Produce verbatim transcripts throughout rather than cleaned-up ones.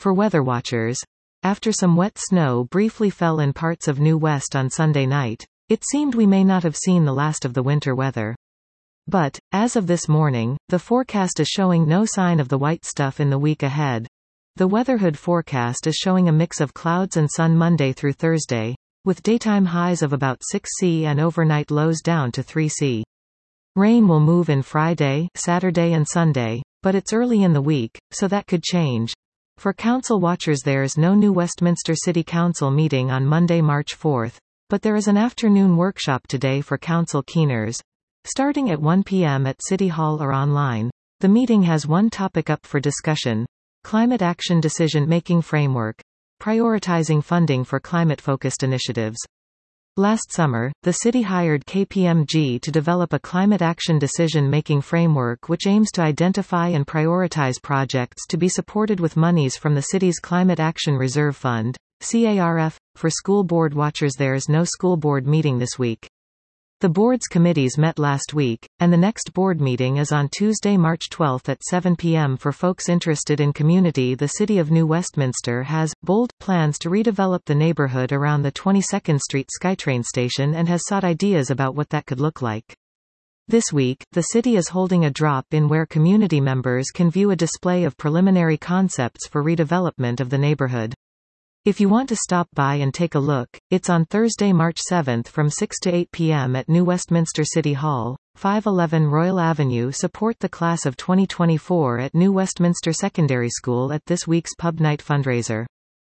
For weather watchers, after some wet snow briefly fell in parts of New West on Sunday night, it seemed we may not have seen the last of the winter weather. But, as of this morning, the forecast is showing no sign of the white stuff in the week ahead. The Weatherhood forecast is showing a mix of clouds and sun Monday through Thursday, with daytime highs of about six Celsius and overnight lows down to three Celsius. Rain will move in Friday, Saturday and Sunday, but it's early in the week, so that could change. For council watchers, there's no new Westminster City Council meeting on Monday, March fourth, but there is an afternoon workshop today for council keeners, starting at one P M at City Hall or online. The meeting has one topic up for discussion: Climate Action Decision-Making Framework, prioritizing funding for climate-focused initiatives. Last summer, the city hired K P M G to develop a climate action decision-making framework which aims to identify and prioritize projects to be supported with monies from the city's Climate Action Reserve Fund, C A R F. For school board watchers, there's no school board meeting this week. The board's committees met last week, and the next board meeting is on Tuesday, March twelfth at seven P M For folks interested in community, the City of New Westminster has bold plans to redevelop the neighborhood around the twenty-second Street SkyTrain station and has sought ideas about what that could look like. This week, the city is holding a drop-in where community members can view a display of preliminary concepts for redevelopment of the neighborhood. If you want to stop by and take a look, it's on Thursday, March seventh from six to eight P M at New Westminster City Hall, five eleven Royal Avenue. Support the class of twenty twenty-four at New Westminster Secondary School at this week's Pub Night fundraiser.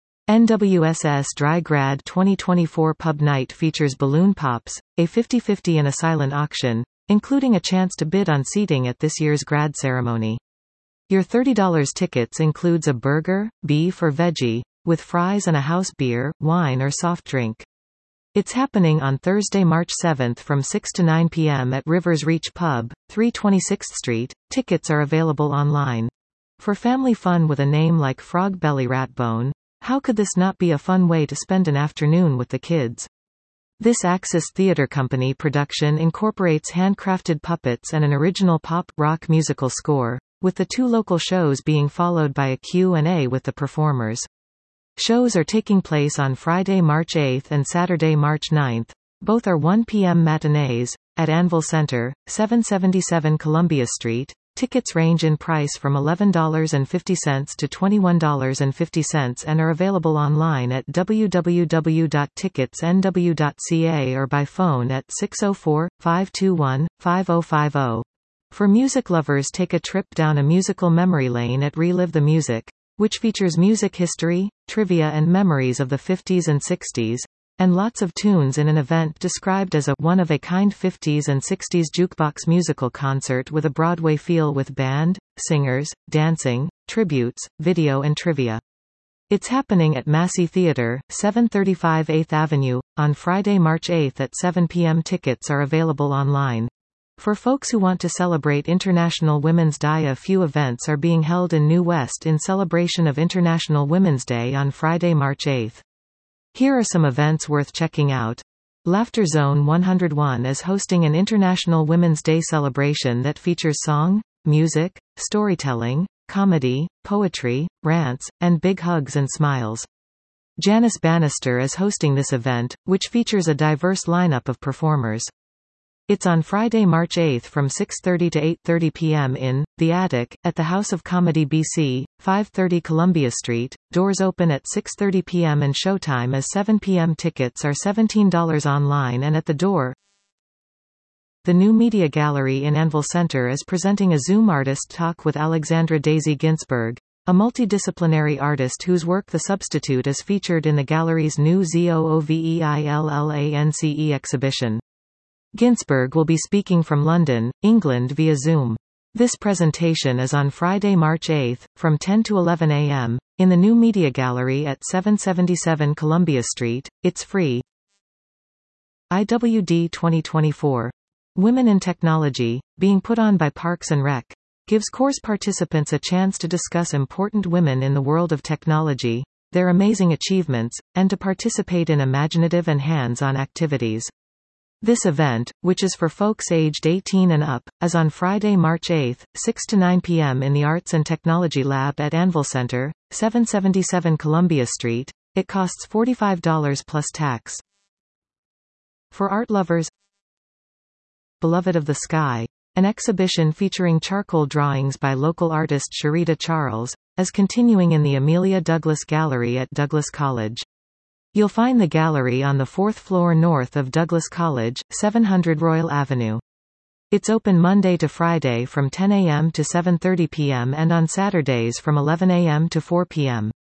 N W S S Dry Grad twenty twenty-four Pub Night features balloon pops, a fifty fifty and a silent auction, including a chance to bid on seating at this year's grad ceremony. Your thirty dollar tickets includes a burger, beef or veggie, with fries and a house beer, wine or soft drink. It's happening on Thursday, March seventh from six to nine P M at Rivers Reach Pub, three twenty-sixth Street. Tickets are available online. For family fun with a name like Frog Belly Ratbone, how could this not be a fun way to spend an afternoon with the kids? This Axis Theatre Company production incorporates handcrafted puppets and an original pop-rock musical score, with the two local shows being followed by a Q and A with the performers. Shows are taking place on Friday, March eighth and Saturday, March ninth. Both are one P M matinees, at Anvil Center, seven seventy-seven Columbia Street. Tickets range in price from eleven dollars and fifty cents to twenty-one dollars and fifty cents and are available online at w w w dot tickets n w dot c a or by phone at six oh four, five two one, five oh five oh. For music lovers, take a trip down a musical memory lane at Relive the Music, which features music history, trivia and memories of the fifties and sixties, and lots of tunes in an event described as a one-of-a-kind fifties and sixties jukebox musical concert with a Broadway feel with band, singers, dancing, tributes, video and trivia. It's happening at Massey Theatre, seven thirty-five eighth Avenue, on Friday, March eighth at seven P M Tickets are available online. For folks who want to celebrate International Women's Day, a few events are being held in New West in celebration of International Women's Day on Friday, March eighth. Here are some events worth checking out. Laughter Zone one oh one is hosting an International Women's Day celebration that features song, music, storytelling, comedy, poetry, rants, and big hugs and smiles. Janice Bannister is hosting this event, which features a diverse lineup of performers. It's on Friday, March eighth from six thirty to eight thirty P M in The Attic, at the House of Comedy B C, five thirty Columbia Street. Doors open at six thirty P M and showtime is seven P M Tickets are seventeen dollars online and at the door. The New Media Gallery in Anvil Center is presenting a Zoom artist talk with Alexandra Daisy Ginsberg, a multidisciplinary artist whose work The Substitute is featured in the gallery's new ZOOVEILLANCE exhibition. Ginsberg will be speaking from London, England via Zoom. This presentation is on Friday, March eighth, from ten to eleven A M, in the New Media Gallery at seven seventy-seven Columbia Street. It's free. I W D twenty twenty-four. Women in Technology, being put on by Parks and Rec, gives course participants a chance to discuss important women in the world of technology, their amazing achievements, and to participate in imaginative and hands-on activities. This event, which is for folks aged eighteen and up, is on Friday, March eighth, six to nine p m in the Arts and Technology Lab at Anvil Center, seven seventy-seven Columbia Street. It costs forty-five dollars plus tax. For art lovers, Beloved of the Sky, an exhibition featuring charcoal drawings by local artist Sharita Charles, is continuing in the Amelia Douglas Gallery at Douglas College. You'll find the gallery on the fourth floor north of Douglas College, seven hundred Royal Avenue. It's open Monday to Friday from ten a m to seven thirty p m and on Saturdays from eleven a m to four p m